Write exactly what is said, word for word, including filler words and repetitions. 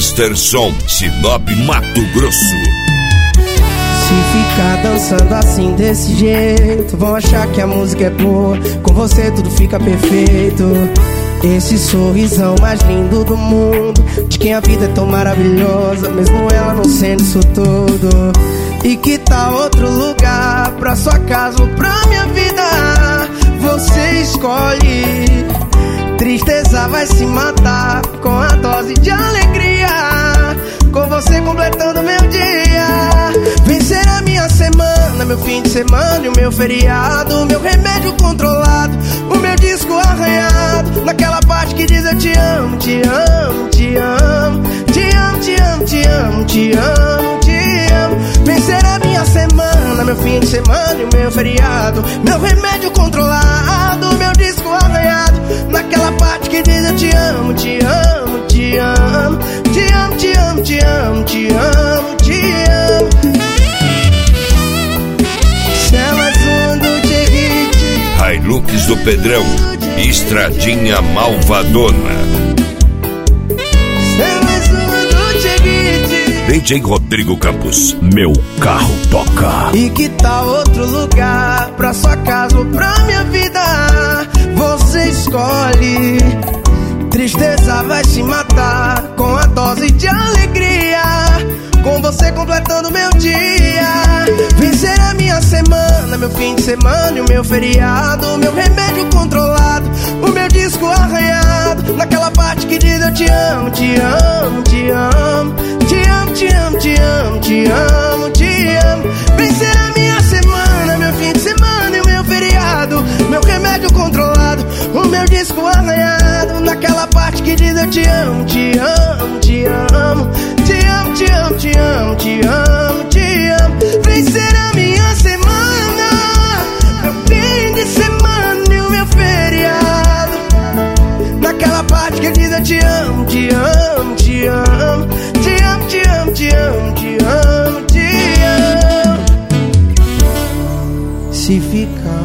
Master Som, Sinop, Mato Grosso. Se ficar dançando assim desse jeito, vão achar que a música é boa, com você tudo fica perfeito. Esse sorrisão mais lindo do mundo, de quem a vida é tão maravilhosa, mesmo ela não sendo isso tudo. E que tal outro lugar, pra sua casa ou pra minha vida? Você escolhe. Tristeza vai se matar com a dose de alegria, com você completando meu dia. Vencer a minha semana, meu fim de semana e o meu feriado, meu remédio controlado, o meu disco arranhado, naquela parte que diz eu te amo, te amo, te amo, te amo, te amo, te amo, te amo, te amo. Vencer a minha semana, meu fim de semana e o meu feriado, meu remédio controlado, meu disco arranhado, naquela parte que diz eu te amo, te amo, te amo, te amo, te amo, te amo, te amo, te amo. Cê é mais um do J-Hit, Hilux do Pedrão, Estradinha Malvadona. cê é mais um do J-Hit, D J Rodrigo Campos, meu carro toca. e que tal outro lugar, pra sua casa ou pra minha vida? Você escolhe. Tristeza vai se matar com a dose de alegria, com você completando meu dia. Vencer a minha semana, meu fim de semana e o meu feriado, meu remédio controlado, o meu disco arranhado, naquela parte que diz eu te amo, te amo, te amo, te amo, te amo, te amo, te amo, te amo. Vencer a minha semana, meu fim de semana e o meu feriado, meu remédio controlado, o meu disco arranhado, naquela parte que diz eu te amo, te amo, te amo, te amo, te amo, te amo, te amo, te amo. Vencer a minha semana, meu fim de semana e o meu feriado, naquela parte que diz eu te amo, te amo, te amo, te amo, te amo, te amo, te amo, te amo. Se ficar